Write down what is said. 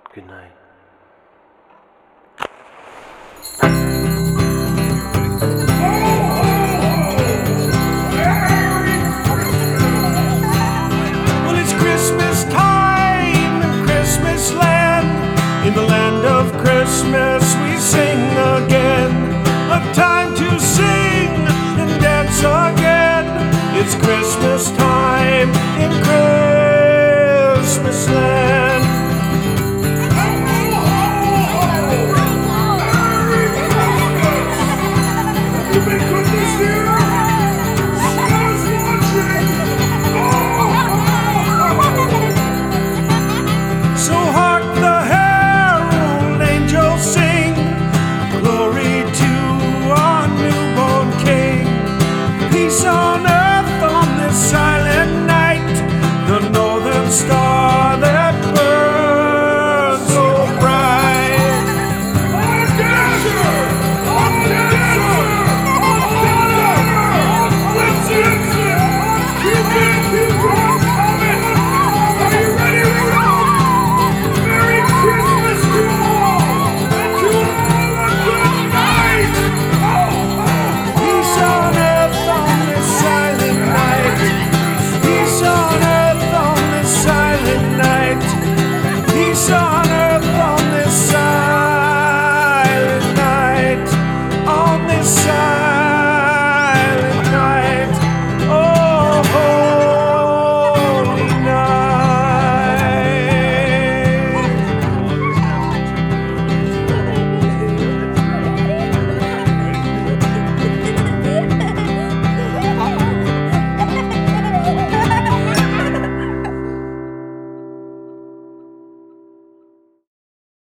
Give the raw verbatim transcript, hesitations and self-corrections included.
Good night. Well, it's Christmas time in Christmas land. In the land of Christmas we sing again. A time to sing and dance again. It's Christmas time in